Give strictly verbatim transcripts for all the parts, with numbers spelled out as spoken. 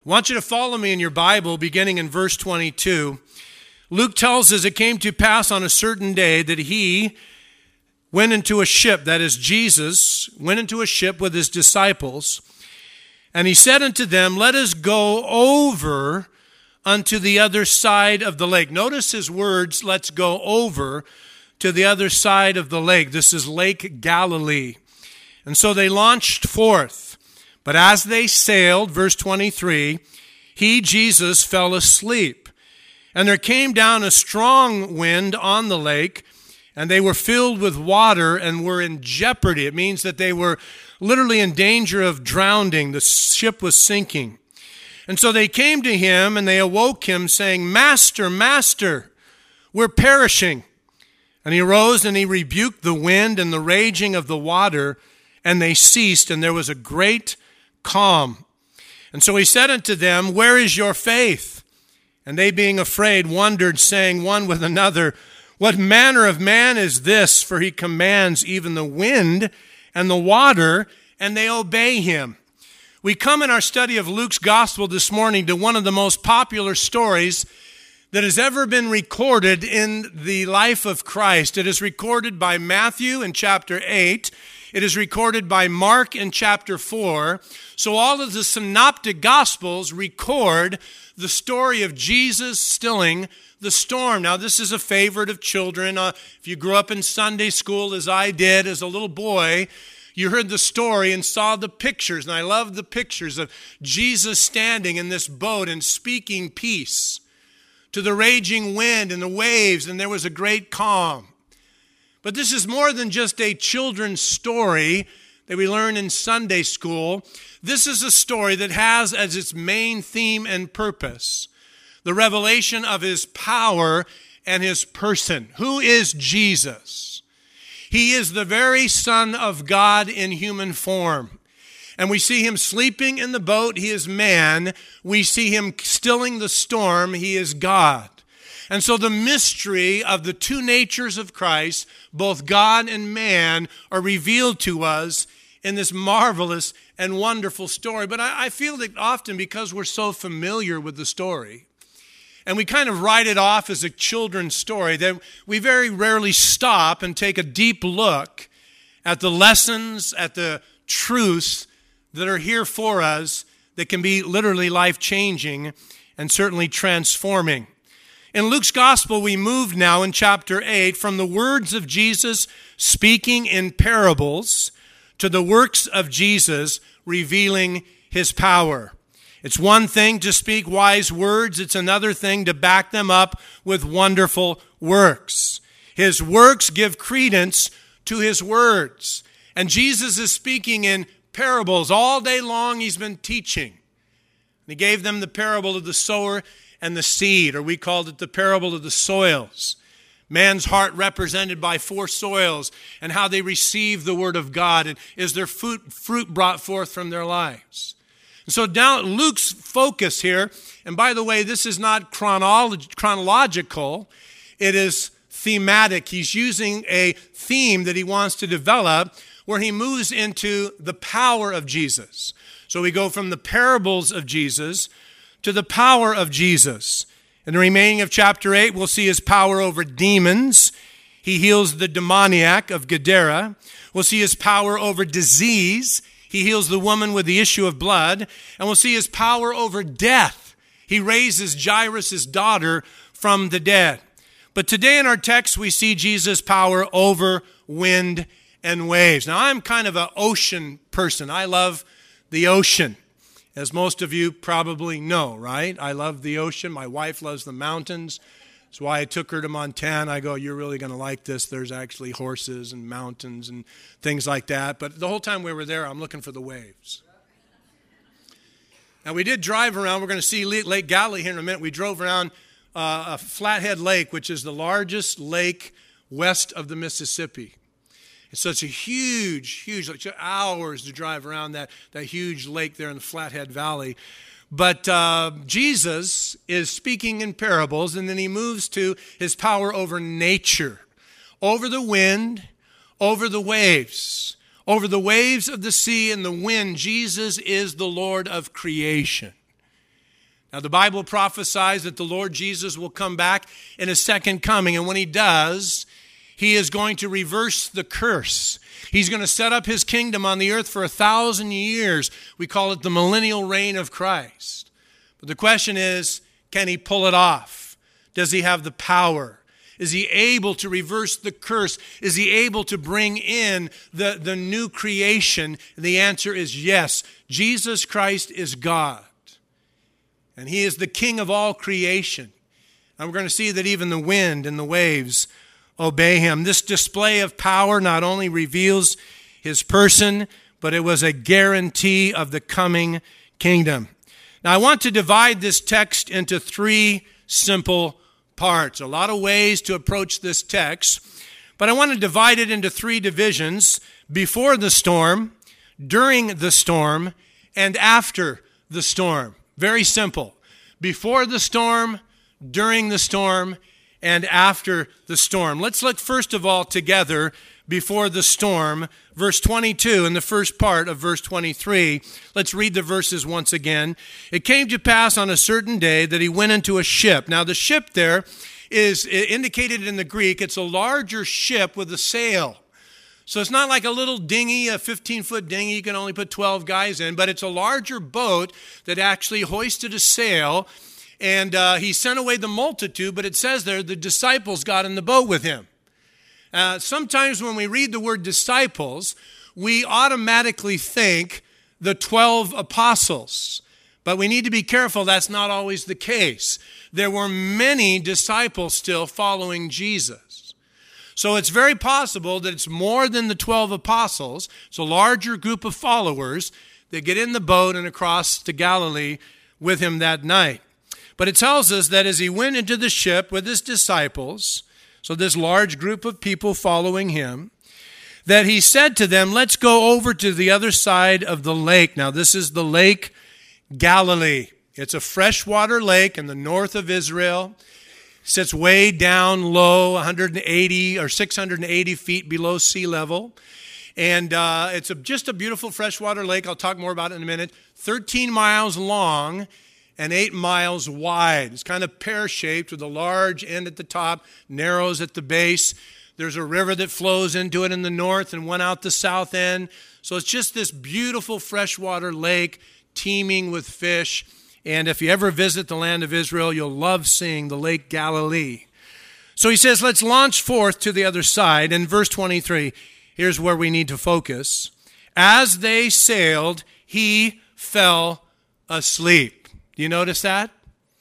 I want you to follow me in your Bible, beginning in verse twenty-two. Luke tells us it came to pass on a certain day that he went into a ship, that is Jesus, went into a ship with his disciples, and he said unto them, let us go over unto the other side of the lake. Notice his words, let's go over to the other side of the lake. This is Lake Galilee. And so they launched forth. But as they sailed, verse twenty-three, he, Jesus, fell asleep. And there came down a strong wind on the lake, and they were filled with water and were in jeopardy. It means that they were literally in danger of drowning. The ship was sinking. And so they came to him, and they awoke him, saying, Master, Master, we're perishing. And he arose, and he rebuked the wind and the raging of the water, and they ceased, and there was a great calm. And so he said unto them, where is your faith? And they, being afraid, wondered, saying one with another, what manner of man is this? For he commands even the wind and the water, and they obey him. We come in our study of Luke's gospel this morning to one of the most popular stories that has ever been recorded in the life of Christ. It is recorded by Matthew in chapter eight. It is recorded by Mark in chapter four. So all of the synoptic gospels record the story of Jesus stilling the storm. Now, this is a favorite of children. Uh, if you grew up in Sunday school, as I did as a little boy, you heard the story and saw the pictures. And I love the pictures of Jesus standing in this boat and speaking peace to the raging wind and the waves, and there was a great calm. But this is more than just a children's story that we learn in Sunday school. This is a story that has as its main theme and purpose the revelation of his power and his person. Who is Jesus? He is the very Son of God in human form. And we see him sleeping in the boat. He is man. We see him stilling the storm. He is God. And so the mystery of the two natures of Christ, both God and man, are revealed to us in this marvelous and wonderful story. But I, I feel that often because we're so familiar with the story, and we kind of write it off as a children's story, that we very rarely stop and take a deep look at the lessons, at the truths that are here for us that can be literally life-changing and certainly transforming. In Luke's gospel, we move now in chapter eight from the words of Jesus speaking in parables to the works of Jesus revealing his power. It's one thing to speak wise words. It's another thing to back them up with wonderful works. His works give credence to his words. And Jesus is speaking in parables. All day long he's been teaching. He gave them the parable of the sower and the seed, or we called it the parable of the soils. Man's heart represented by four soils, and how they receive the word of God, and is their fruit, fruit brought forth from their lives. And so now Luke's focus here, and by the way, this is not chronolo- chronological, it is thematic. He's using a theme that he wants to develop where he moves into the power of Jesus. So we go from the parables of Jesus to the power of Jesus. In the remaining of chapter eight, we'll see his power over demons. He heals the demoniac of Gadara. We'll see his power over disease. He heals the woman with the issue of blood. And we'll see his power over death. He raises Jairus' daughter from the dead. But today in our text, we see Jesus' power over wind and waves. Now, I'm kind of an ocean person. I love the ocean. As most of you probably know, right? I love the ocean. My wife loves the mountains. That's why I took her to Montana. I go, you're really going to like this. There's actually horses and mountains and things like that. But the whole time we were there, I'm looking for the waves. Now, we did drive around. We're going to see Lake Galilee here in a minute. We drove around uh, a Flathead Lake, which is the largest lake west of the Mississippi. It's such a huge, huge, like hours to drive around that, that huge lake there in the Flathead Valley. But uh, Jesus is speaking in parables, and then he moves to his power over nature, over the wind, over the waves, over the waves of the sea and the wind. Jesus is the Lord of creation. Now, the Bible prophesies that the Lord Jesus will come back in his second coming, and when he does, he is going to reverse the curse. He's going to set up his kingdom on the earth for a thousand years. We call it the millennial reign of Christ. But the question is, can he pull it off? Does he have the power? Is he able to reverse the curse? Is he able to bring in the, the new creation? The answer is yes. Jesus Christ is God. And he is the King of all creation. And we're going to see that even the wind and the waves obey him. This display of power not only reveals his person, but it was a guarantee of the coming kingdom. Now, I want to divide this text into three simple parts. A lot of ways to approach this text, but I want to divide it into three divisions: before the storm, during the storm, and after the storm. Very simple. Before the storm, during the storm, and after the storm. Let's look first of all together before the storm, verse twenty-two and the first part of verse twenty-three. Let's read the verses once again. It came to pass on a certain day that he went into a ship. Now the ship there is indicated in the Greek. It's a larger ship with a sail. So it's not like a little dinghy, a fifteen-foot dinghy you can only put twelve guys in, but it's a larger boat that actually hoisted a sail, and uh, he sent away the multitude, but it says there the disciples got in the boat with him. Uh, sometimes when we read the word disciples, we automatically think the twelve apostles, but we need to be careful that's not always the case. There were many disciples still following Jesus. So it's very possible that it's more than the twelve apostles. It's a larger group of followers that get in the boat and across to Galilee with him that night. But it tells us that as he went into the ship with his disciples, so this large group of people following him, that he said to them, let's go over to the other side of the lake. Now this is the Lake Galilee. It's a freshwater lake in the north of Israel. Sits way down low, one hundred eighty or six hundred eighty feet below sea level. And uh, it's a, just a beautiful freshwater lake. I'll talk more about it in a minute. thirteen miles long and eight miles wide. It's kind of pear-shaped with a large end at the top, narrows at the base. There's a river that flows into it in the north and one out the south end. So it's just this beautiful freshwater lake teeming with fish. And if you ever visit the land of Israel, you'll love seeing the Lake Galilee. So he says, let's launch forth to the other side. In verse twenty-three, here's where we need to focus. As they sailed, he fell asleep. Do you notice that?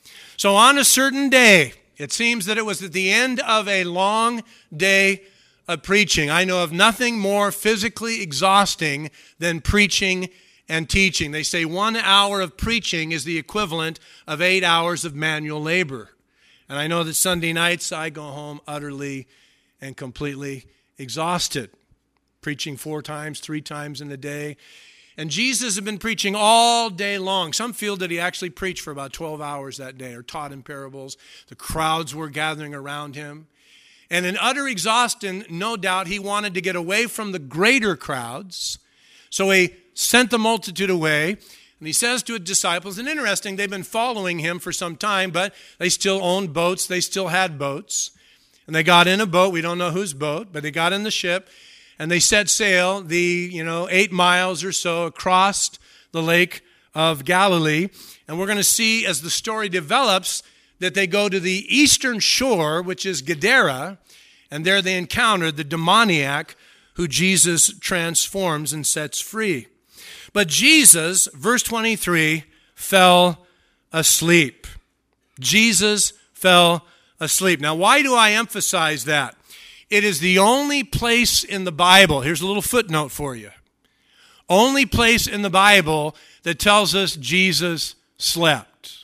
So on a certain day, it seems that it was at the end of a long day of preaching. I know of nothing more physically exhausting than preaching and teaching. They say one hour of preaching is the equivalent of eight hours of manual labor. And I know that Sunday nights I go home utterly and completely exhausted, preaching four times, three times in a day. And Jesus had been preaching all day long. Some feel that he actually preached for about twelve hours that day or taught in parables. The crowds were gathering around him. And in utter exhaustion, no doubt, he wanted to get away from the greater crowds. So he sent the multitude away, and he says to his disciples, and interesting, they've been following him for some time, but they still owned boats, they still had boats, and they got in a boat, we don't know whose boat, but they got in the ship, and they set sail the, you know, eight miles or so across the Lake of Galilee, and we're going to see as the story develops that they go to the eastern shore, which is Gadara, and there they encounter the demoniac who Jesus transforms and sets free. But Jesus, verse twenty-three, fell asleep. Jesus fell asleep. Now, why do I emphasize that? It is the only place in the Bible, here's a little footnote for you, only place in the Bible that tells us Jesus slept.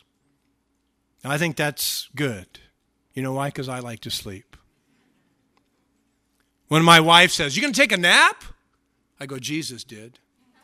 Now, I think that's good. You know why? Because I like to sleep. When my wife says, you going to take a nap? I go, Jesus did.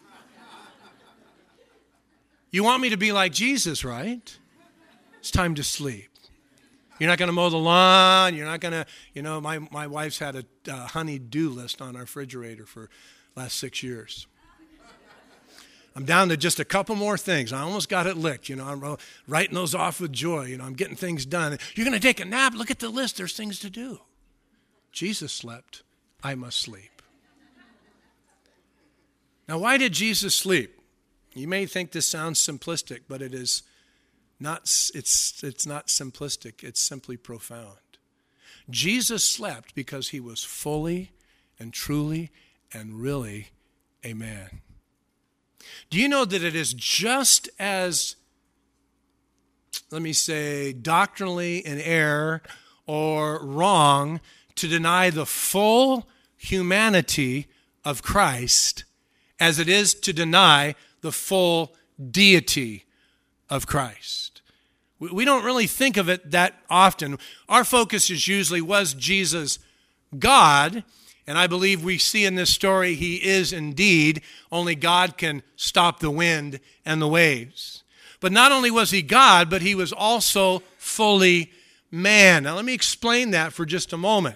You want me to be like Jesus, right? It's time to sleep. You're not going to mow the lawn. You're not going to, you know, my, my wife's had a uh, honey-do list on our refrigerator for the last six years. I'm down to just a couple more things. I almost got it licked. You know, I'm writing those off with joy. You know, I'm getting things done. You're going to take a nap? Look at the list. There's things to do. Jesus slept. I must sleep. Now, why did Jesus sleep? You may think this sounds simplistic, but it is not. It's, it's not simplistic. It's simply profound. Jesus slept because he was fully and truly and really a man. Do you know that it is just as, let me say, doctrinally in error or wrong to deny the full humanity of Christ as it is to deny the full deity of Christ? We don't really think of it that often. Our focus is usually, was Jesus God? And I believe we see in this story he is indeed. Only God can stop the wind and the waves. But not only was he God, but he was also fully man. Now let me explain that for just a moment.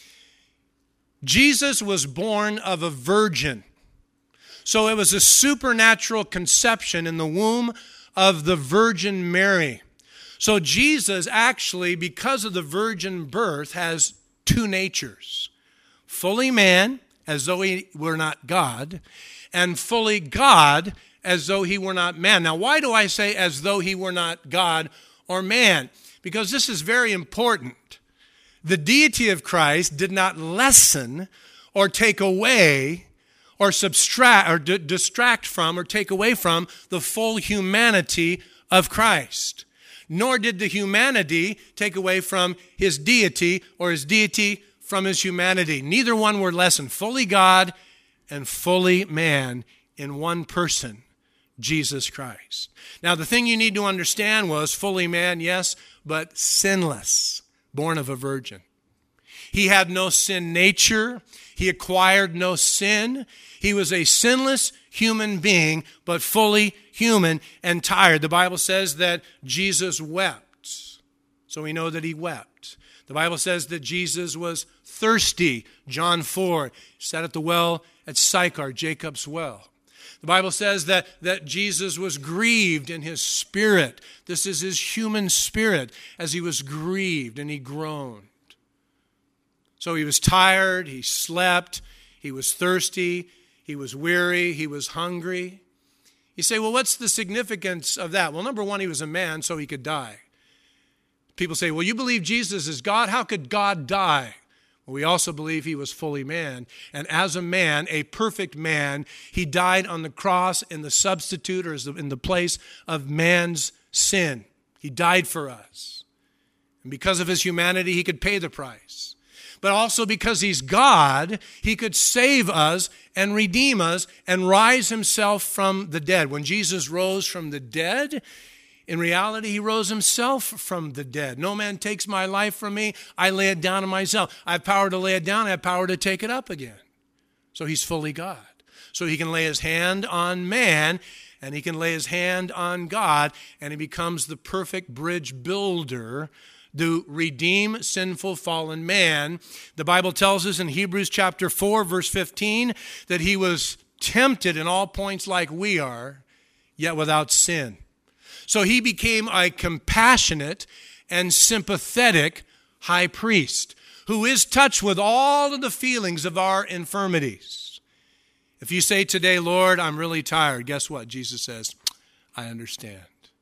Jesus was born of a virgin. So it was a supernatural conception in the womb of the Virgin Mary. So Jesus actually, because of the virgin birth, has two natures. Fully man, as though he were not God, and fully God, as though he were not man. Now, why do I say as though he were not God or man? Because this is very important. The deity of Christ did not lessen or take away or subtract or d- distract from or take away from the full humanity of Christ. Nor did the humanity take away from his deity or his deity from his humanity. Neither one were lessened. Fully God and fully man in one person, Jesus Christ. Now, the thing you need to understand was fully man, yes, but sinless, born of a virgin. He had no sin nature. He acquired no sin. He was a sinless human being, but fully human and tired. The Bible says that Jesus wept. So we know that he wept. The Bible says that Jesus was thirsty. John four, sat at the well at Sychar, Jacob's well. The Bible says that, that Jesus was grieved in his spirit. This is his human spirit as he was grieved and he groaned. So he was tired, he slept, he was thirsty, he was weary, he was hungry. You say, well, what's the significance of that? Well, number one, he was a man, so he could die. People say, well, you believe Jesus is God? How could God die? Well, we also believe he was fully man. And as a man, a perfect man, he died on the cross in the substitute or in the place of man's sin. He died for us. And because of his humanity, he could pay the price. But also because he's God, he could save us and redeem us and rise himself from the dead. When Jesus rose from the dead, in reality, he rose himself from the dead. No man takes my life from me. I lay it down to myself. I have power to lay it down. I have power to take it up again. So he's fully God. So he can lay his hand on man, and he can lay his hand on God, and he becomes the perfect bridge builder to redeem sinful fallen man. The Bible tells us in Hebrews chapter four, verse fifteen, that he was tempted in all points like we are, yet without sin. So he became a compassionate and sympathetic high priest who is touched with all of the feelings of our infirmities. If you say today, Lord, I'm really tired, guess what? Jesus says, I understand.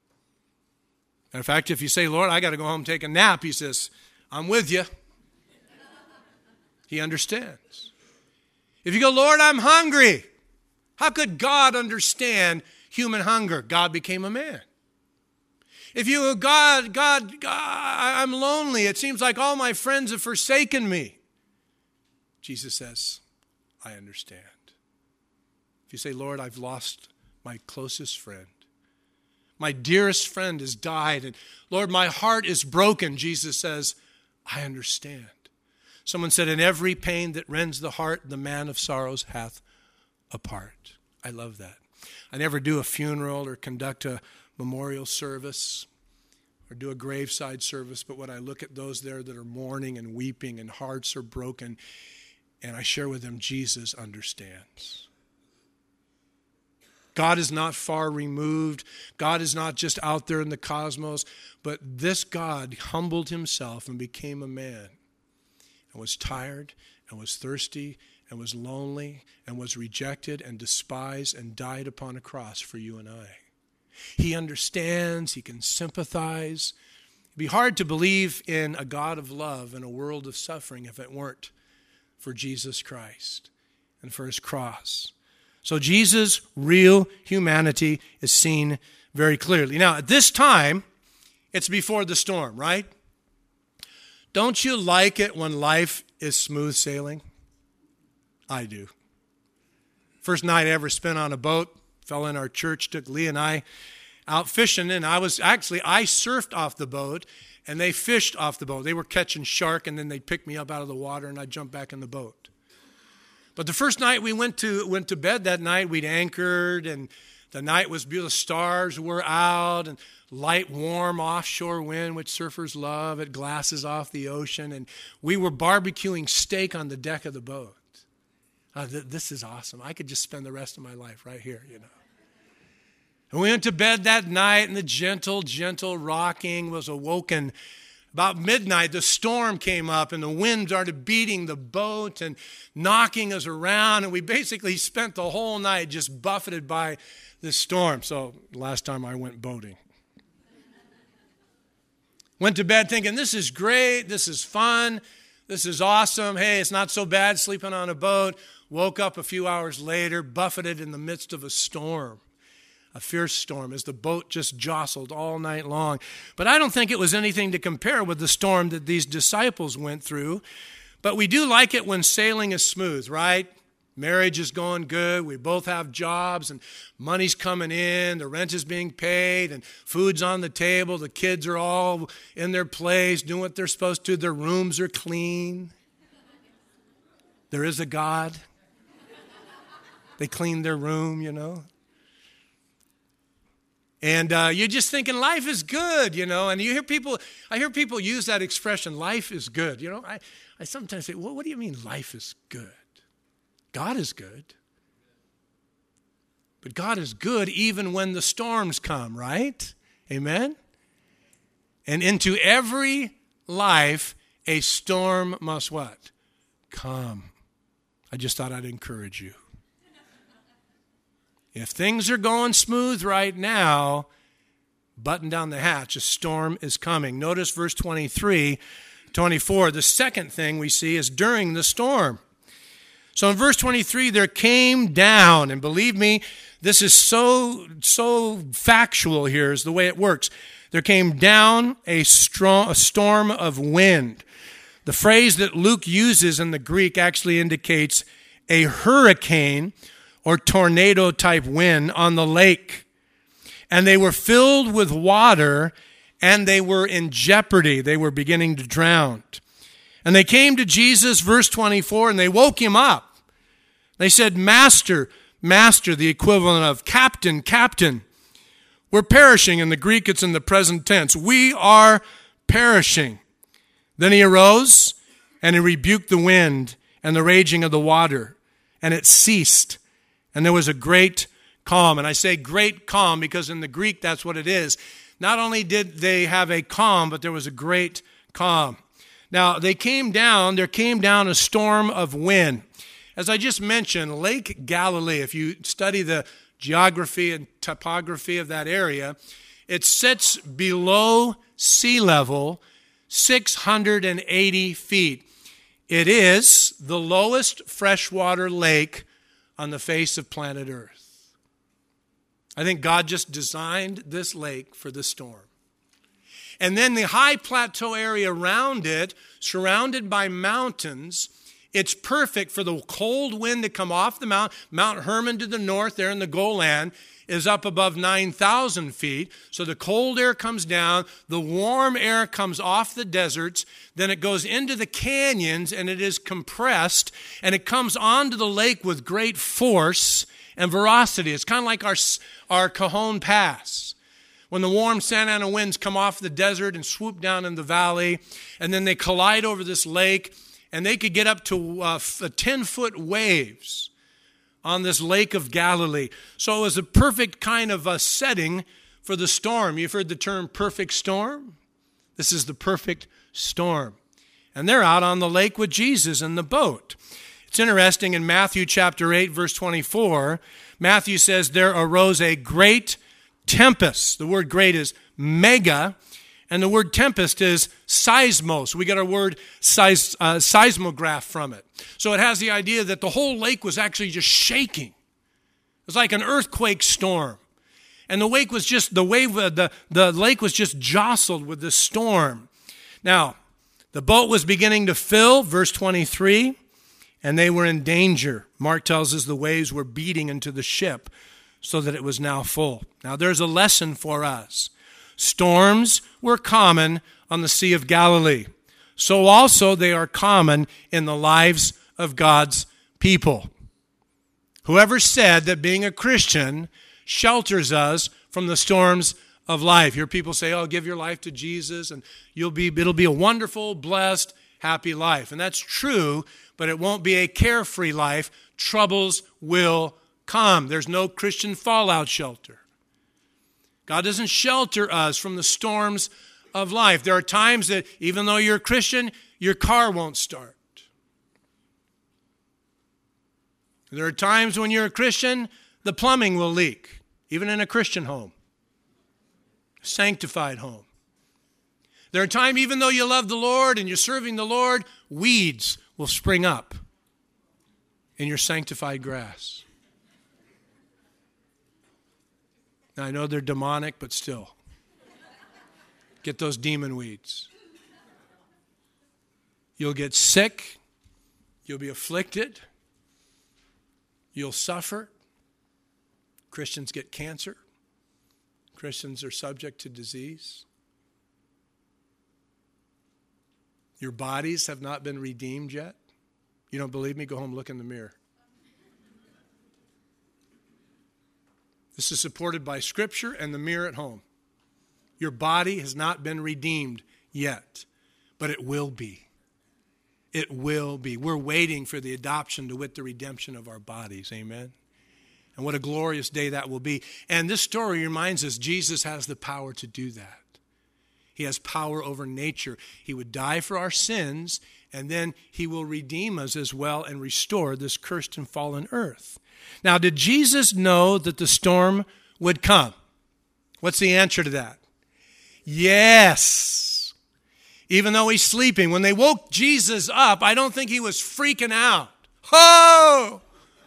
In fact, if you say, Lord, I got to go home and take a nap, he says, I'm with you. He understands. If you go, Lord, I'm hungry, how could God understand human hunger? God became a man. If you go, God, God, God, I'm lonely. It seems like all my friends have forsaken me. Jesus says, I understand. If you say, Lord, I've lost my closest friend. My dearest friend has died. And Lord, my heart is broken. Jesus says, I understand. Someone said, in every pain that rends the heart, the man of sorrows hath a part. I love that. I never do a funeral or conduct a memorial service or do a graveside service, but when I look at those there that are mourning and weeping and hearts are broken, and I share with them, Jesus understands. God is not far removed. God is not just out there in the cosmos. But this God humbled himself and became a man and was tired and was thirsty and was lonely and was rejected and despised and died upon a cross for you and I. He understands. He can sympathize. It'd be hard to believe in a God of love in a world of suffering if it weren't for Jesus Christ and for his cross. So Jesus' real humanity is seen very clearly. Now, at this time, it's before the storm, right? Don't you like it when life is smooth sailing? I do. First night I ever spent on a boat, fell in our church, took Lee and I out fishing, and I was actually, I surfed off the boat, and they fished off the boat. They were catching shark, and then they'd pick me up out of the water, and I'd jump back in the boat. But the first night we went to went to bed that night, we'd anchored, and the night was beautiful. The stars were out, and light, warm offshore wind, which surfers love. It glasses off the ocean, and we were barbecuing steak on the deck of the boat. Oh, th- this is awesome. I could just spend the rest of my life right here, you know. And we went to bed that night, and the gentle, gentle rocking was awoken. About midnight, the storm came up, and the wind started beating the boat and knocking us around, and we basically spent the whole night just buffeted by this storm. So last time I went boating. Went to bed thinking, this is great, this is fun, this is awesome. Hey, it's not so bad sleeping on a boat. Woke up a few hours later, buffeted in the midst of a storm, a fierce storm, as the boat just jostled all night long. But I don't think it was anything to compare with the storm that these disciples went through. But we do like it when sailing is smooth, right? Marriage is going good. We both have jobs and money's coming in. The rent is being paid and food's on the table. The kids are all in their place, doing what they're supposed to. Their rooms are clean. There is a God. They clean their room, you know. And uh, you're just thinking life is good, you know. And you hear people, I hear people use that expression, life is good. You know, I, I sometimes say, well, what do you mean life is good? God is good. But God is good even when the storms come, right? Amen? And into every life, a storm must what? Come. I just thought I'd encourage you. If things are going smooth right now, button down the hatch. A storm is coming. Notice verse twenty-three, twenty-four. The second thing we see is during the storm. So in verse twenty-three, there came down, and believe me, this is so, so factual here is the way it works. There came down a strong, a storm of wind. The phrase that Luke uses in the Greek actually indicates a hurricane or tornado type wind on the lake. And they were filled with water, and they were in jeopardy. They were beginning to drown. And they came to Jesus, verse twenty-four, and they woke him up. They said, Master, Master, the equivalent of Captain, Captain, we're perishing. In the Greek, it's in the present tense. We are perishing. Then he arose, and he rebuked the wind and the raging of the water, and it ceased. And there was a great calm. And I say great calm because in the Greek, that's what it is. Not only did they have a calm, but there was a great calm. Now, they came down, there came down a storm of wind. As I just mentioned, Lake Galilee, if you study the geography and topography of that area, it sits below sea level six hundred eighty feet. It is the lowest freshwater lake on the face of planet Earth. I think God just designed this lake for the storm. And then the high plateau area around it, surrounded by mountains, it's perfect for the cold wind to come off the mount. Mount Hermon to the north, there in the Golan, is up above nine thousand feet. So the cold air comes down, the warm air comes off the deserts, then it goes into the canyons and it is compressed and it comes onto the lake with great force and veracity. It's kind of like our, our Cajon Pass. When the warm Santa Ana winds come off the desert and swoop down in the valley, and then they collide over this lake, and they could get up to uh, ten-foot waves on this Lake of Galilee. So it was a perfect kind of a setting for the storm. You've heard the term perfect storm? This is the perfect storm. And they're out on the lake with Jesus in the boat. It's interesting in Matthew chapter eight, verse twenty-four, Matthew says there arose a great tempest. The word great is mega, and the word tempest is seismos. We get our word seis, uh, seismograph from it. So it has the idea that the whole lake was actually just shaking. It was like an earthquake storm. And the wake was just, the wave, uh, the, the lake was just jostled with the storm. Now, the boat was beginning to fill, verse twenty-three, and they were in danger. Mark tells us the waves were beating into the ship so that it was now full. Now, there's a lesson for us. Storms were common on the Sea of Galilee. So also they are common in the lives of God's people. Whoever said that being a Christian shelters us from the storms of life. Hear people say, oh, give your life to Jesus and you'll be, it'll be a wonderful, blessed, happy life. And that's true, but it won't be a carefree life. Troubles will come. There's no Christian fallout shelter. God doesn't shelter us from the storms of life. There are times that even though you're a Christian, your car won't start. There are times when you're a Christian, the plumbing will leak, even in a Christian home, a sanctified home. There are times, even though you love the Lord and you're serving the Lord, weeds will spring up in your sanctified grass. Now, I know they're demonic, but still. Get those demon weeds. You'll get sick. You'll be afflicted. You'll suffer. Christians get cancer. Christians are subject to disease. Your bodies have not been redeemed yet. You don't believe me? Go home, look in the mirror. This is supported by Scripture and the mirror at home. Your body has not been redeemed yet, but it will be. It will be. We're waiting for the adoption to wit the redemption of our bodies. Amen? And what a glorious day that will be. And this story reminds us Jesus has the power to do that. He has power over nature. He would die for our sins, and then he will redeem us as well and restore this cursed and fallen earth. Now, did Jesus know that the storm would come? What's the answer to that? Yes. Even though he's sleeping. When they woke Jesus up, I don't think he was freaking out. Oh!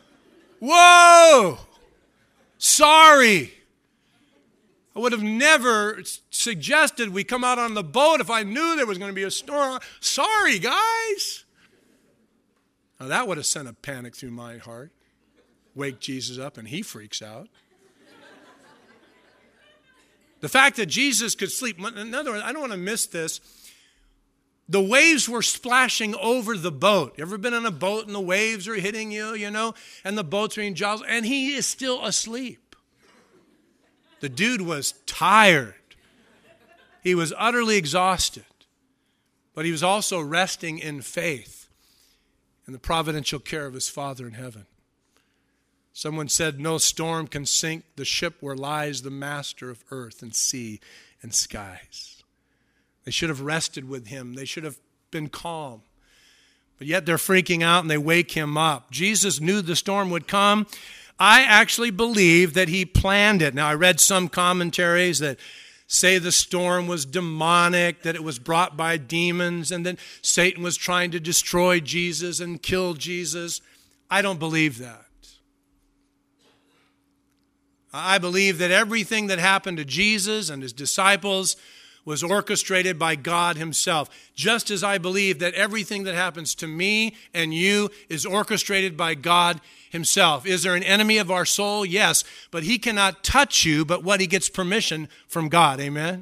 Whoa! Sorry. I would have never suggested we come out on the boat if I knew there was going to be a storm. Sorry, guys. Now, that would have sent a panic through my heart. Wake Jesus up and he freaks out. The fact that Jesus could sleep, in other words, I don't want to miss this. The waves were splashing over the boat. You ever been on a boat and the waves are hitting you, you know, and the boat's being jostled, and he is still asleep. The dude was tired. He was utterly exhausted. But he was also resting in faith in the providential care of his Father in heaven. Someone said, no storm can sink the ship where lies the master of earth and sea and skies. They should have rested with him. They should have been calm. But yet they're freaking out and they wake him up. Jesus knew the storm would come. I actually believe that he planned it. Now, I read some commentaries that say the storm was demonic, that it was brought by demons, and then Satan was trying to destroy Jesus and kill Jesus. I don't believe that. I believe that everything that happened to Jesus and his disciples was orchestrated by God himself. Just as I believe that everything that happens to me and you is orchestrated by God himself. Is there an enemy of our soul? Yes, but he cannot touch you but what he gets permission from God. Amen?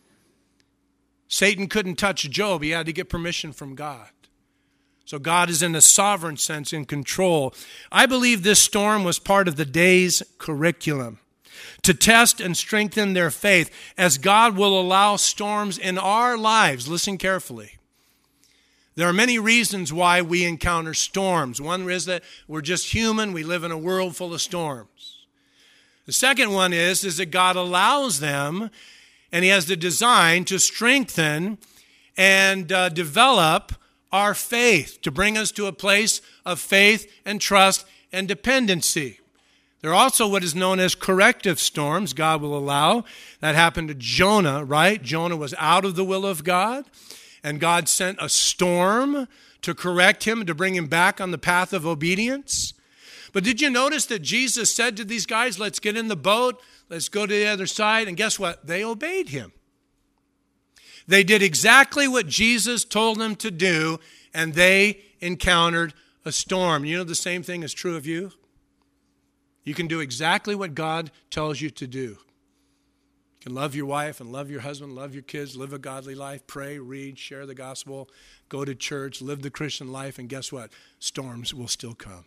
Satan couldn't touch Job. He had to get permission from God. So God is in a sovereign sense in control. I believe this storm was part of the day's curriculum to test and strengthen their faith as God will allow storms in our lives. Listen carefully. There are many reasons why we encounter storms. One is that we're just human. We live in a world full of storms. The second one is, is that God allows them, and he has the design to strengthen and uh, develop our faith, to bring us to a place of faith and trust and dependency. There are also what is known as corrective storms God will allow. That happened to Jonah, right? Jonah was out of the will of God, and God sent a storm to correct him, to bring him back on the path of obedience. But did you notice that Jesus said to these guys, let's get in the boat, let's go to the other side, and guess what? They obeyed him. They did exactly what Jesus told them to do, and they encountered a storm. You know the same thing is true of you? You can do exactly what God tells you to do. You can love your wife and love your husband, love your kids, live a godly life, pray, read, share the gospel, go to church, live the Christian life, and guess what? Storms will still come.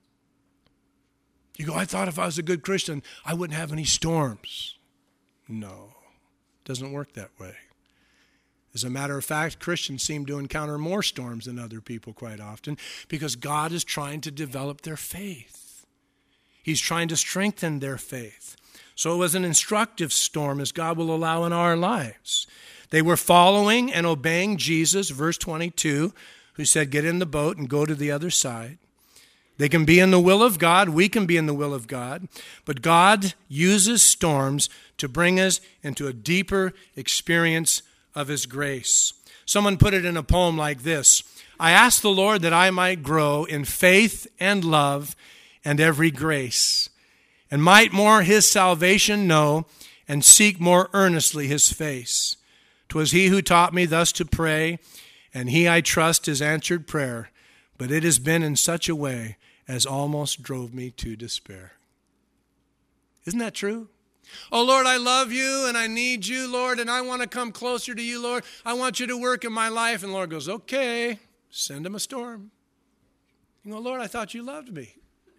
You go, I thought if I was a good Christian, I wouldn't have any storms. No, it doesn't work that way. As a matter of fact, Christians seem to encounter more storms than other people quite often because God is trying to develop their faith. He's trying to strengthen their faith. So it was an instructive storm as God will allow in our lives. They were following and obeying Jesus, verse twenty-two, who said, get in the boat and go to the other side. They can be in the will of God. We can be in the will of God. But God uses storms to bring us into a deeper experience of his grace. Someone put it in a poem like this: I asked the Lord that I might grow in faith and love and every grace, and might more his salvation know, and seek more earnestly his face. 'Twas he who taught me thus to pray, and he, I trust, has answered prayer, but it has been in such a way as almost drove me to despair. Isn't that true? Oh, Lord, I love you, and I need you, Lord, and I want to come closer to you, Lord. I want you to work in my life. And the Lord goes, okay, send him a storm. You go, Lord, I thought you loved me.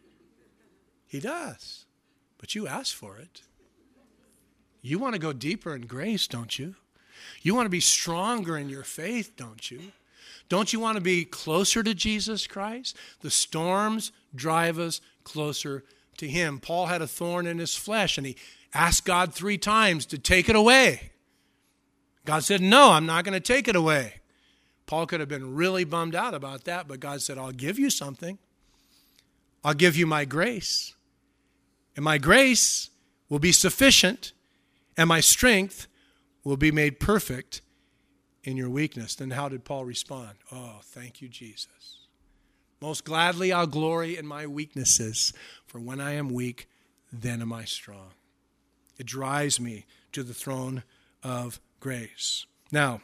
He does, but you asked for it. You want to go deeper in grace, don't you? You want to be stronger in your faith, don't you? Don't you want to be closer to Jesus Christ? The storms drive us closer to him. Paul had a thorn in his flesh, and he asked God three times to take it away. God said, no, I'm not going to take it away. Paul could have been really bummed out about that, but God said, I'll give you something. I'll give you my grace. And my grace will be sufficient, and my strength will be made perfect in your weakness. Then how did Paul respond? Oh, thank you, Jesus. Most gladly I'll glory in my weaknesses, for when I am weak, then am I strong. It drives me to the throne of grace. Now,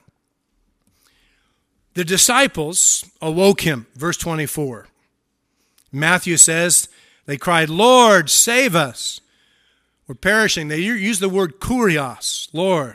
the disciples awoke him, verse twenty-four. Matthew says, they cried, Lord, save us. We're perishing. They use the word kurios, Lord.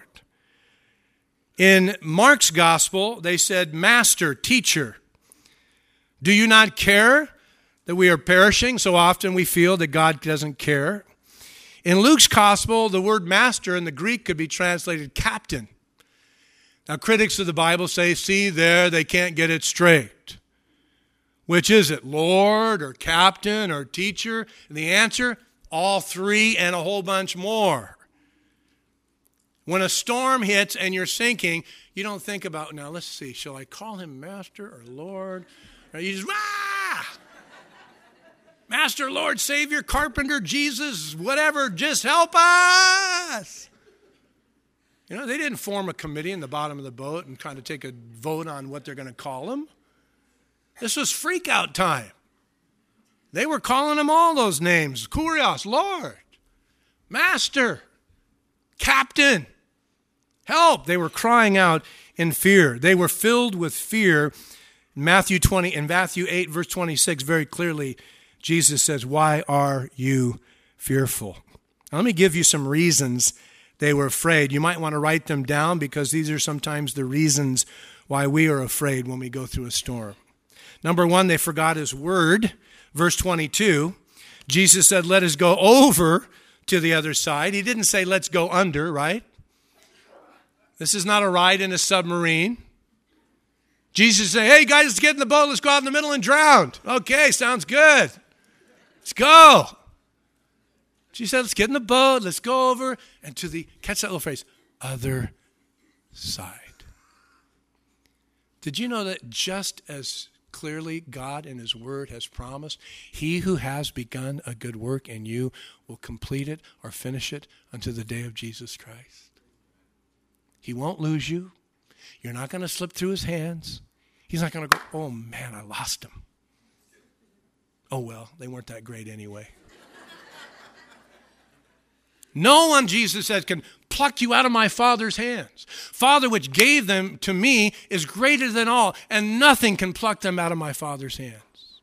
In Mark's gospel, they said, Master, teacher, do you not care that we are perishing? So often we feel that God doesn't care. In Luke's gospel, the word master in the Greek could be translated captain. Now, critics of the Bible say, see there, they can't get it straight. Which is it, Lord or captain or teacher? And the answer, all three and a whole bunch more. When a storm hits and you're sinking, you don't think about, now let's see, shall I call him master or Lord? Or you just, ah! Master, Lord, Savior, Carpenter, Jesus, whatever, just help us. You know, they didn't form a committee in the bottom of the boat and kind of take a vote on what they're going to call him. This was freak out time. They were calling him all those names. Kurios, Lord, Master, Captain, help. They were crying out in fear. They were filled with fear. In Matthew twenty, in Matthew eight, verse twenty-six, very clearly, Jesus says, why are you fearful? Now, let me give you some reasons they were afraid. You might want to write them down because these are sometimes the reasons why we are afraid when we go through a storm. Number one, they forgot his word. Verse twenty-two, Jesus said, let us go over to the other side. He didn't say, let's go under, right? This is not a ride in a submarine. Jesus said, hey, guys, let's get in the boat. Let's go out in the middle and drown. Okay, sounds good. Let's go. She said, let's get in the boat. Let's go over and to the, catch that little phrase, other side. Did you know that just as clearly God in his word has promised, he who has begun a good work in you will complete it or finish it unto the day of Jesus Christ? He won't lose you. You're not going to slip through his hands. He's not going to go, oh man, I lost him. Oh well, they weren't that great anyway. No one, Jesus said, can pluck you out of my Father's hands. Father, which gave them to me, is greater than all, and nothing can pluck them out of my Father's hands.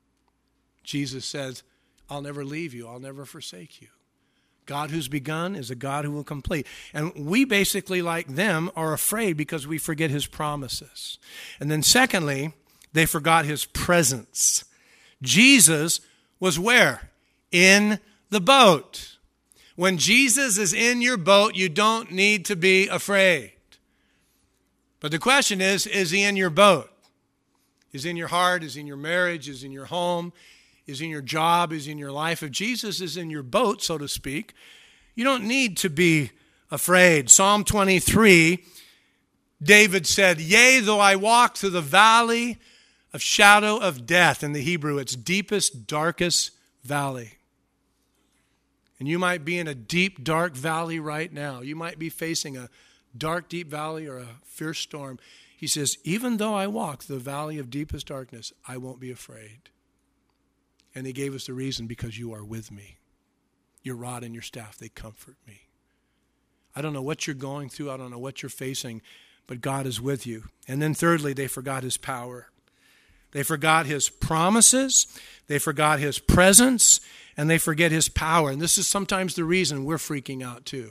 Jesus says, I'll never leave you. I'll never forsake you. God who's begun is a God who will complete. And we basically, like them, are afraid because we forget his promises. And then secondly, they forgot his presence. Jesus was where? In the boat. When Jesus is in your boat, you don't need to be afraid. But the question is, is he in your boat? Is he in your heart? Is he in your marriage? Is he in your home? Is he in your job? Is he in your life? If Jesus is in your boat, so to speak, you don't need to be afraid. Psalm twenty-three, David said, yea, though I walk through the valley of shadow of death. In the Hebrew, it's deepest, darkest valley. And you might be in a deep, dark valley right now. You might be facing a dark, deep valley or a fierce storm. He says, even though I walk the valley of deepest darkness, I won't be afraid. And he gave us the reason, because you are with me. Your rod and your staff, they comfort me. I don't know what you're going through. I don't know what you're facing, but God is with you. And then thirdly, they forgot his power. They forgot his promises. They forgot his presence. And they forget his power. And this is sometimes the reason we're freaking out too.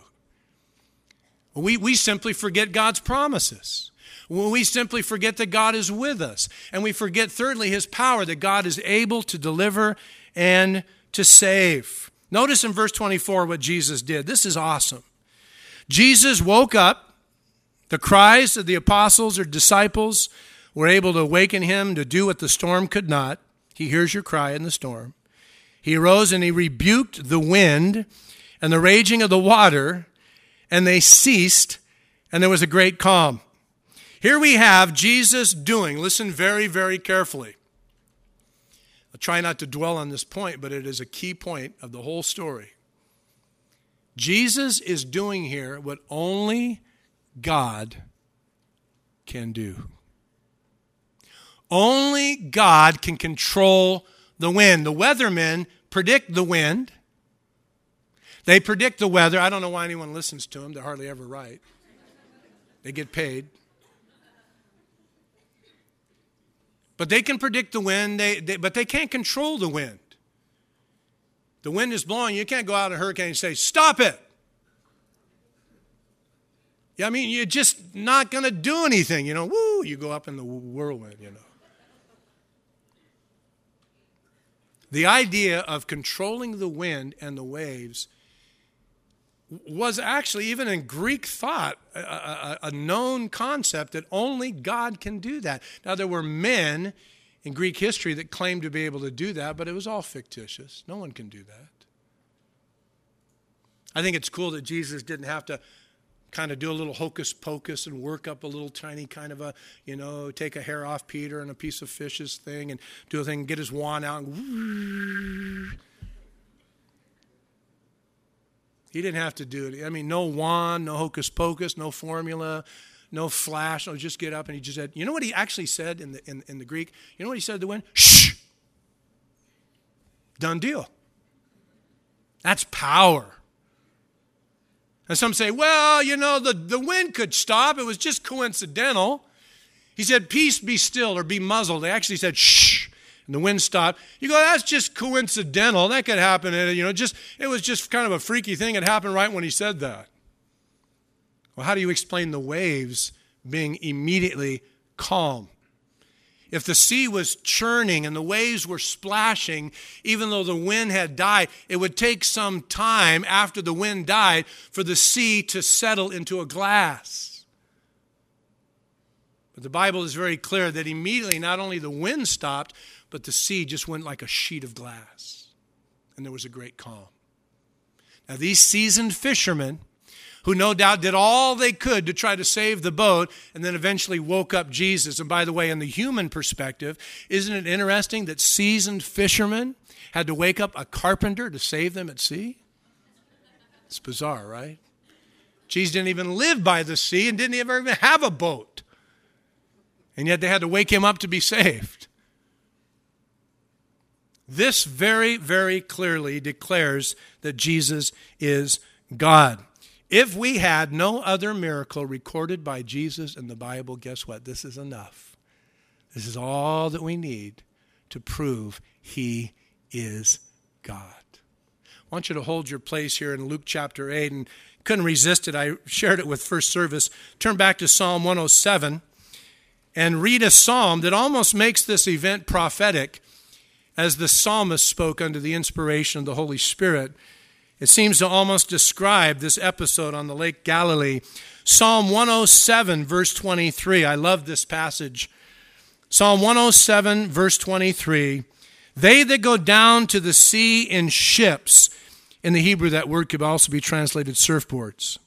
We, we simply forget God's promises. We simply forget that God is with us. And we forget, thirdly, his power, that God is able to deliver and to save. Notice in verse twenty-four what Jesus did. This is awesome. Jesus woke up. The cries of the apostles or disciples were able to awaken him to do what the storm could not. He hears your cry in the storm. He arose and he rebuked the wind and the raging of the water, and they ceased, and there was a great calm. Here we have Jesus doing, listen very, very carefully. I'll try not to dwell on this point, but it is a key point of the whole story. Jesus is doing here what only God can do. Only God can control the wind. The weathermen predict the wind. They predict the weather. I don't know why anyone listens to them. They're hardly ever right. They get paid. But they can predict the wind, they, they, but they can't control the wind. The wind is blowing. You can't go out in a hurricane and say, stop it. Yeah, I mean, you're just not going to do anything. You know, woo, you go up in the whirlwind, you know. The idea of controlling the wind and the waves was actually, even in Greek thought, a, a, a known concept that only God can do that. Now, there were men in Greek history that claimed to be able to do that, but it was all fictitious. No one can do that. I think it's cool that Jesus didn't have to kind of do a little hocus pocus and work up a little tiny kind of a, you know, take a hair off Peter and a piece of fish's thing and do a thing and get his wand out and he didn't have to do it. I mean, no wand, no hocus pocus, no formula, no flash. No, just get up and he just said, you know what he actually said in the in, in the Greek? You know what he said to the wind? Shh! Done deal. That's power. And some say, well, you know, the, the wind could stop. It was just coincidental. He said, peace, be still, or be muzzled. They actually said, shh, and the wind stopped. You go, that's just coincidental. That could happen. You know, just it was just kind of a freaky thing. It happened right when he said that. Well, how do you explain the waves being immediately calm? If the sea was churning and the waves were splashing, even though the wind had died, it would take some time after the wind died for the sea to settle into a glass. But the Bible is very clear that immediately not only the wind stopped, but the sea just went like a sheet of glass. And there was a great calm. Now these seasoned fishermen, who no doubt did all they could to try to save the boat, and then eventually woke up Jesus. And by the way, in the human perspective, isn't it interesting that seasoned fishermen had to wake up a carpenter to save them at sea? It's bizarre, right? Jesus didn't even live by the sea and didn't ever even have a boat. And yet they had to wake him up to be saved. This very, very clearly declares that Jesus is God. If we had no other miracle recorded by Jesus in the Bible, guess what? This is enough. This is all that we need to prove he is God. I want you to hold your place here in Luke chapter eight, and couldn't resist it. I shared it with first service. Turn back to Psalm one oh seven and read a psalm that almost makes this event prophetic as the psalmist spoke under the inspiration of the Holy Spirit. It seems to almost describe this episode on the Lake Galilee. Psalm one oh seven, verse twenty-three. I love this passage. Psalm one oh seven, verse twenty-three. They that go down to the sea in ships. In the Hebrew, that word could also be translated surfboards.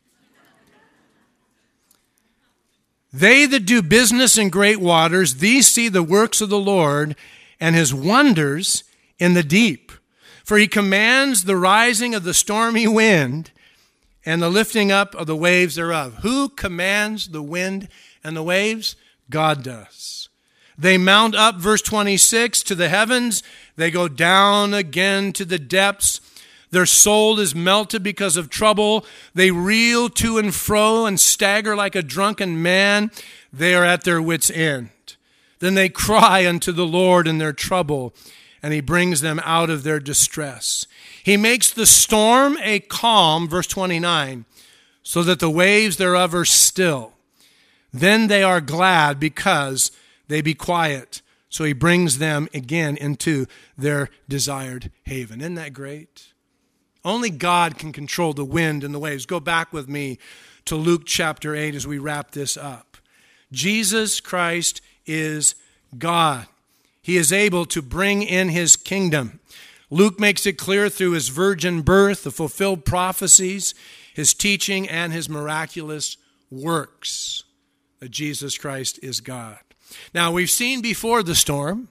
They that do business in great waters, these see the works of the Lord and his wonders in the deep. For he commands the rising of the stormy wind and the lifting up of the waves thereof. Who commands the wind and the waves? God does. They mount up, verse twenty-six, to the heavens. They go down again to the depths. Their soul is melted because of trouble. They reel to and fro and stagger like a drunken man. They are at their wits' end. Then they cry unto the Lord in their trouble, and he brings them out of their distress. He makes the storm a calm, verse twenty-nine, so that the waves thereof are still. Then they are glad because they be quiet. So he brings them again into their desired haven. Isn't that great? Only God can control the wind and the waves. Go back with me to Luke chapter eight as we wrap this up. Jesus Christ is God. He is able to bring in his kingdom. Luke makes it clear through his virgin birth, the fulfilled prophecies, his teaching, and his miraculous works that Jesus Christ is God. Now, we've seen before the storm.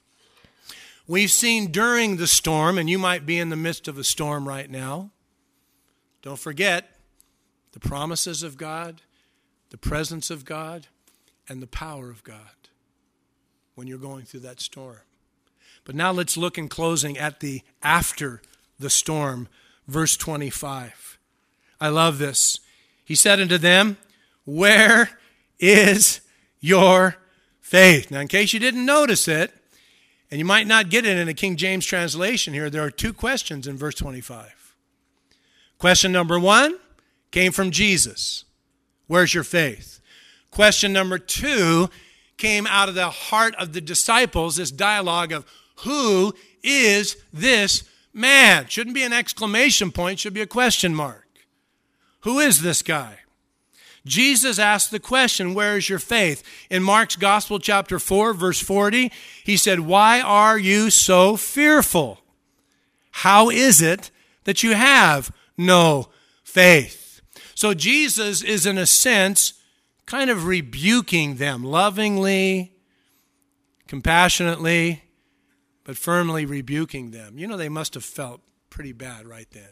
We've seen during the storm, and you might be in the midst of a storm right now. Don't forget the promises of God, the presence of God, and the power of God when you're going through that storm. But now let's look in closing at the after the storm, verse twenty-five. I love this. He said unto them, where is your faith? Now, in case you didn't notice it, and you might not get it in a King James translation here, there are two questions in verse twenty-five. Question number one came from Jesus. Where's your faith? Question number two came out of the heart of the disciples, this dialogue of, who is this man? Shouldn't be an exclamation point, should be a question mark. Who is this guy? Jesus asked the question, where is your faith? In Mark's Gospel, chapter four, verse forty, he said, why are you so fearful? How is it that you have no faith? So Jesus is, in a sense, kind of rebuking them lovingly, compassionately, but firmly rebuking them. You know, they must have felt pretty bad right then.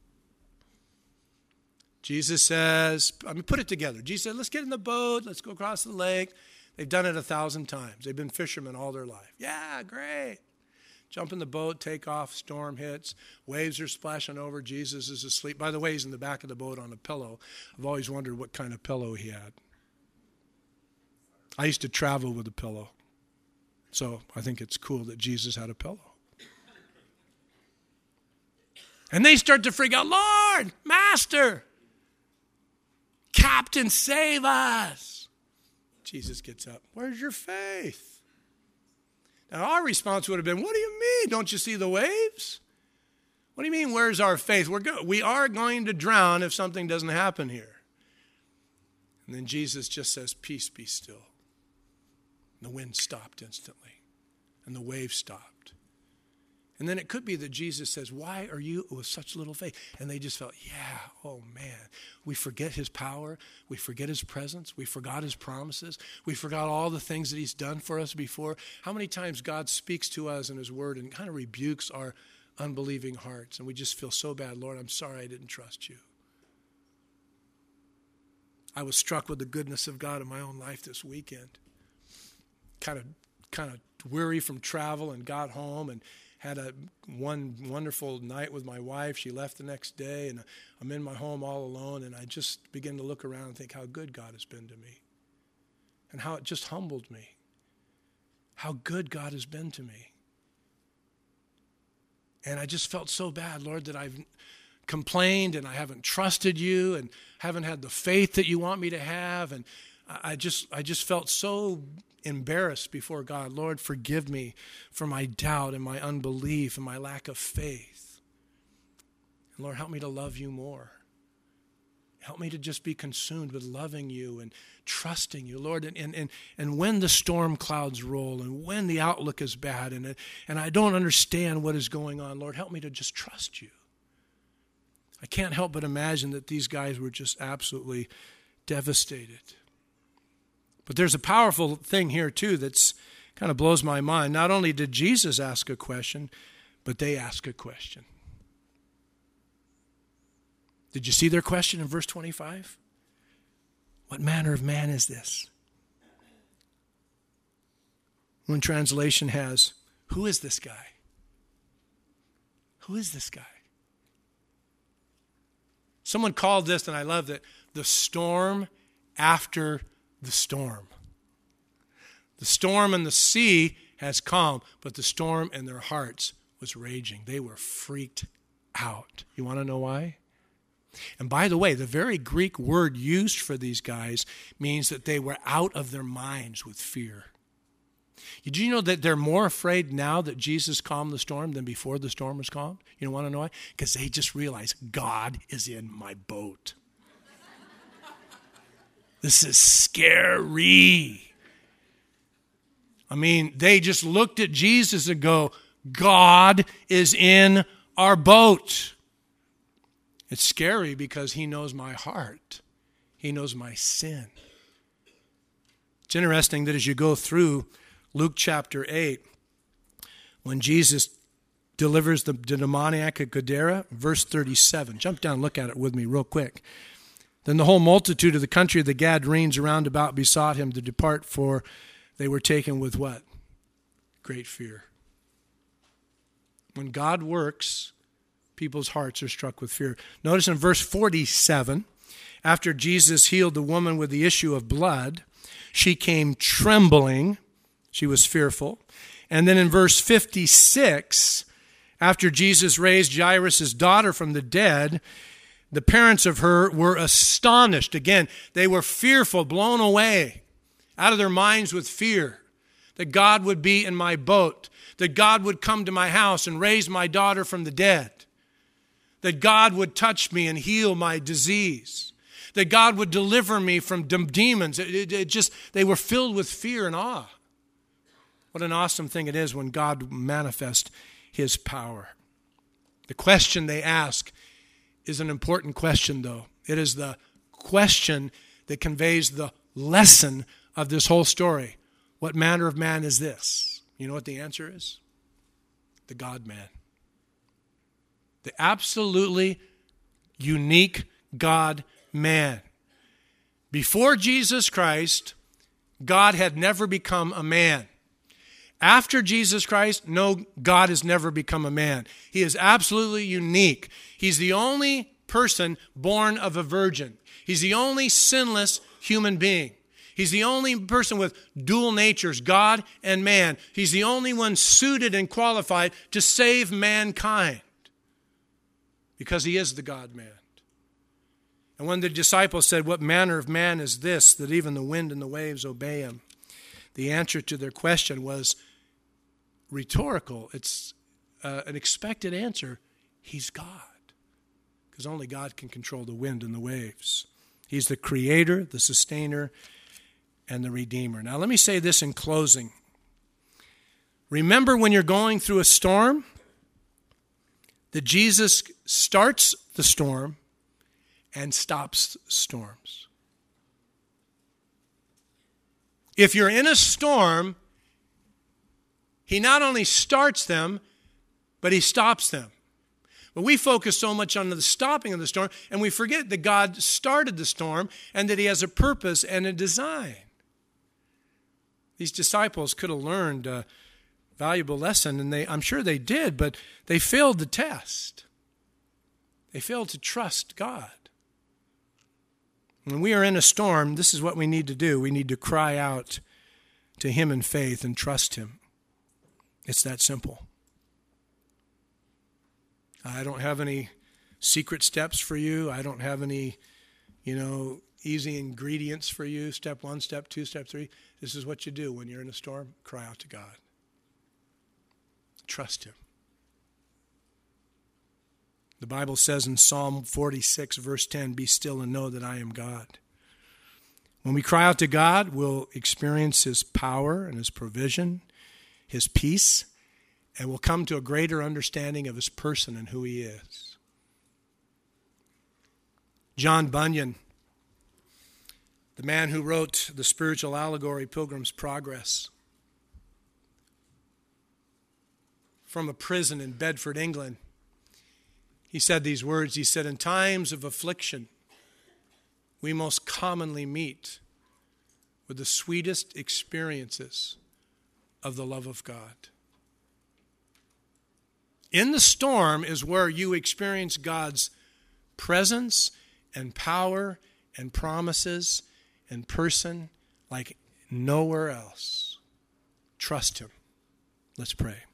Jesus says, I mean, put it together. Jesus said, let's get in the boat. Let's go across the lake. They've done it a thousand times. They've been fishermen all their life. Yeah, great. Jump in the boat, take off, storm hits. Waves are splashing over. Jesus is asleep. By the way, he's in the back of the boat on a pillow. I've always wondered what kind of pillow he had. I used to travel with a pillow. So I think it's cool that Jesus had a pillow. And they start to freak out, Lord, Master, Captain, save us. Jesus gets up. Where's your faith? Now our response would have been, what do you mean? Don't you see the waves? What do you mean, where's our faith? We're go- we are going to drown if something doesn't happen here. And then Jesus just says, peace, be still. And the wind stopped instantly. And the wave stopped. And then it could be that Jesus says, why are you with such little faith? And they just felt, yeah, oh man. We forget his power. We forget his presence. We forgot his promises. We forgot all the things that he's done for us before. How many times God speaks to us in his word and kind of rebukes our unbelieving hearts. And we just feel so bad. Lord, I'm sorry I didn't trust you. I was struck with the goodness of God in my own life this weekend. Kind of, kind of weary from travel and got home and had a one wonderful night with my wife. She left the next day, and I'm in my home all alone, and I just begin to look around and think how good God has been to me and how it just humbled me, how good God has been to me. And I just felt so bad, Lord, that I've complained and I haven't trusted you and haven't had the faith that you want me to have. And I just, I just felt so embarrassed before God. Lord, forgive me for my doubt and my unbelief and my lack of faith. And Lord, help me to love you more. Help me to just be consumed with loving you and trusting you, Lord. And, and, and, and when the storm clouds roll and when the outlook is bad and, and I don't understand what is going on, Lord, help me to just trust you. I can't help but imagine that these guys were just absolutely devastated. But there's a powerful thing here, too, that's kind of blows my mind. Not only did Jesus ask a question, but they ask a question. Did you see their question in verse twenty-five? What manner of man is this? One translation has, who is this guy? Who is this guy? Someone called this, and I love it, the storm after the storm. The storm in the sea has calmed, but the storm in their hearts was raging. They were freaked out. You want to know why? And by the way, the very Greek word used for these guys means that they were out of their minds with fear. Did you know that they're more afraid now that Jesus calmed the storm than before the storm was calmed? You want to know why? Because they just realized God is in my boat. This is scary. I mean, they just looked at Jesus and go, God is in our boat. It's scary because he knows my heart. He knows my sin. It's interesting that as you go through Luke chapter eight, when Jesus delivers the, the demoniac at Gadara, verse thirty-seven. Jump down and look at it with me real quick. Then the whole multitude of the country of the Gadarenes around about besought him to depart, for they were taken with what? Great fear. When God works, people's hearts are struck with fear. Notice in verse forty-seven, after Jesus healed the woman with the issue of blood, she came trembling. She was fearful. And then in verse fifty-six, after Jesus raised Jairus' daughter from the dead, the parents of her were astonished. Again, they were fearful, blown away, out of their minds with fear, that God would be in my boat, that God would come to my house and raise my daughter from the dead, that God would touch me and heal my disease, that God would deliver me from demons. It, it, it just, they were filled with fear and awe. What an awesome thing it is when God manifests his power. The question they ask is an important question, though. It is the question that conveys the lesson of this whole story. What manner of man is this? You know what the answer is? The God-man. The absolutely unique God-man. Before Jesus Christ, God had never become a man. After Jesus Christ, no, God has never become a man. He is absolutely unique. He's the only person born of a virgin. He's the only sinless human being. He's the only person with dual natures, God and man. He's the only one suited and qualified to save mankind because he is the God-man. And when the disciples said, what manner of man is this, that even the wind and the waves obey him? The answer to their question was rhetorical. It's uh, an expected answer. He's God. Because only God can control the wind and the waves. He's the creator, the sustainer, and the Redeemer. Now, let me say this in closing. Remember when you're going through a storm, that Jesus starts the storm and stops storms. If you're in a storm, he not only starts them, but he stops them. But we focus so much on the stopping of the storm, and we forget that God started the storm and that he has a purpose and a design. These disciples could have learned a valuable lesson, and they, I'm sure they did, but they failed the test. They failed to trust God. When we are in a storm, this is what we need to do. We need to cry out to him in faith and trust him. It's that simple. I don't have any secret steps for you. I don't have any, you know, easy ingredients for you. Step one, step two, step three. This is what you do when you're in a storm. Cry out to God. Trust him. The Bible says in Psalm forty-six, verse ten, be still and know that I am God. When we cry out to God, we'll experience his power and his provision, his peace, and we'll come to a greater understanding of his person and who he is. John Bunyan, the man who wrote the spiritual allegory Pilgrim's Progress, from a prison in Bedford, England, he said these words. He said, in times of affliction, we most commonly meet with the sweetest experiences of the love of God. In the storm is where you experience God's presence and power and promises and person like nowhere else. Trust him. Let's pray.